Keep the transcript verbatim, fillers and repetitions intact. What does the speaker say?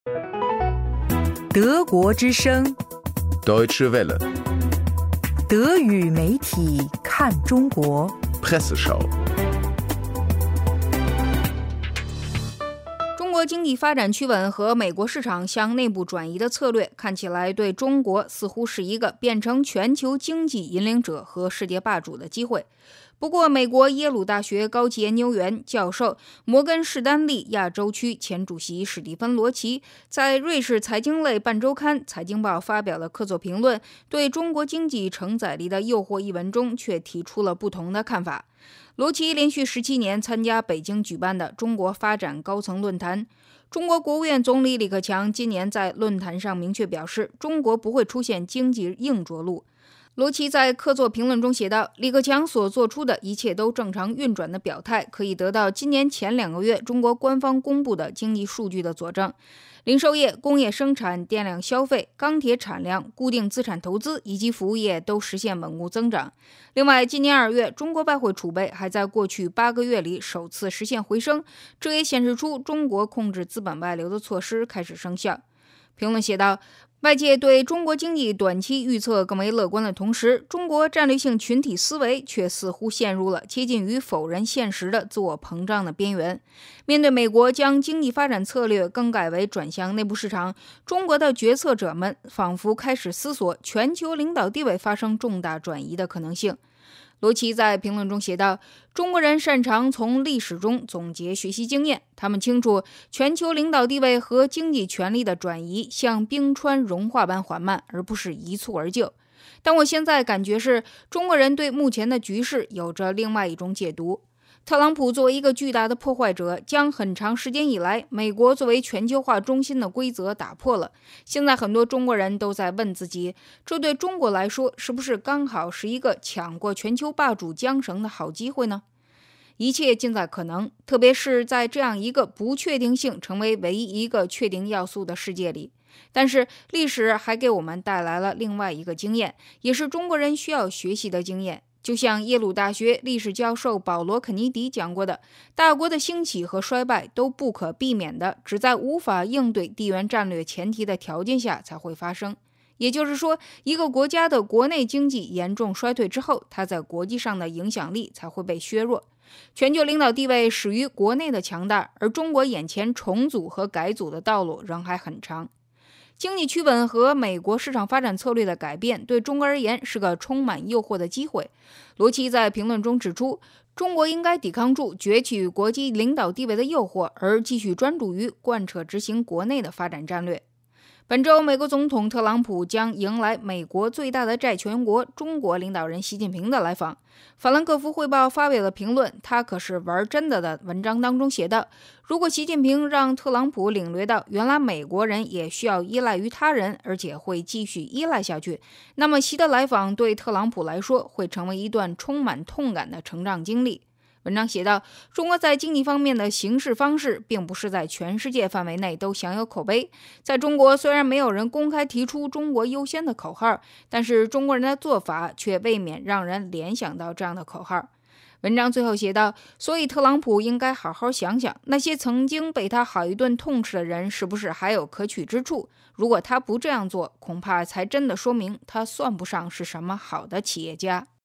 德国之声 Deutsche Welle 德语媒体看中国 Presseschau。 中国经济发展趋稳和美国市场向内部转移的策略，看起来对中国似乎是一个变成全球经济引领者和世界霸主的机会。不过，美国耶鲁大学高级研究员教授、摩根士丹利亚洲区前主席史蒂芬·罗奇在瑞士财经类半周刊《财经报》发表了客座评论，对中国经济承载力的诱惑一文中却提出了不同的看法。罗奇连续十七年参加北京举办的中国发展高层论坛。中国国务院总理李克强今年在论坛上明确表示，中国不会出现经济硬着陆。罗奇在客座评论中写道，李克强所做出的一切都正常运转的表态，可以得到今年前两个月中国官方公布的经济数据的佐证。零售业、工业生产、电量消费、钢铁产量、固定资产投资以及服务业都实现稳固增长。另外，今年二月，中国外汇储备还在过去八个月里首次实现回升，这也显示出中国控制资本外流的措施开始生效。评论写道，外界对中国经济短期预测更为乐观的同时，中国战略性群体思维却似乎陷入了接近于否认现实的自我膨胀的边缘。面对美国将经济发展策略更改为转向内部市场，中国的决策者们仿佛开始思索全球领导地位发生重大转移的可能性。罗奇在评论中写道，中国人擅长从历史中总结学习经验，他们清楚全球领导地位和经济权力的转移像冰川融化般缓慢，而不是一蹴而就。但我现在感觉是，中国人对目前的局势有着另外一种解读。特朗普作为一个巨大的破坏者，将很长时间以来美国作为全球化中心的规则打破了。现在很多中国人都在问自己，这对中国来说是不是刚好是一个抢过全球霸主缰绳的好机会呢？一切尽在可能，特别是在这样一个不确定性成为唯一一个确定要素的世界里。但是历史还给我们带来了另外一个经验，也是中国人需要学习的经验。就像耶鲁大学历史教授保罗·肯尼迪讲过的，大国的兴起和衰败都不可避免的，只在无法应对地缘战略前提的条件下才会发生。也就是说，一个国家的国内经济严重衰退之后，它在国际上的影响力才会被削弱。全球领导地位始于国内的强大，而中国眼前重组和改组的道路仍还很长。经济趋稳和美国市场发展策略的改变对中国而言是个充满诱惑的机会。罗奇在评论中指出，中国应该抵抗住攫取国际领导地位的诱惑，而继续专注于贯彻执行国内的发展战略。本周，美国总统特朗普将迎来美国最大的债权国中国领导人习近平的来访。法兰克福汇报发表了评论，他可是玩真的的文章当中写道，如果习近平让特朗普领略到原来美国人也需要依赖于他人，而且会继续依赖下去，那么习的来访对特朗普来说会成为一段充满痛感的成长经历。文章写道，中国在经济方面的行事方式并不是在全世界范围内都享有口碑。在中国，虽然没有人公开提出中国优先的口号，但是中国人的做法却未免让人联想到这样的口号。文章最后写道，所以特朗普应该好好想想，那些曾经被他好一顿痛斥的人是不是还有可取之处。如果他不这样做，恐怕才真的说明他算不上是什么好的企业家。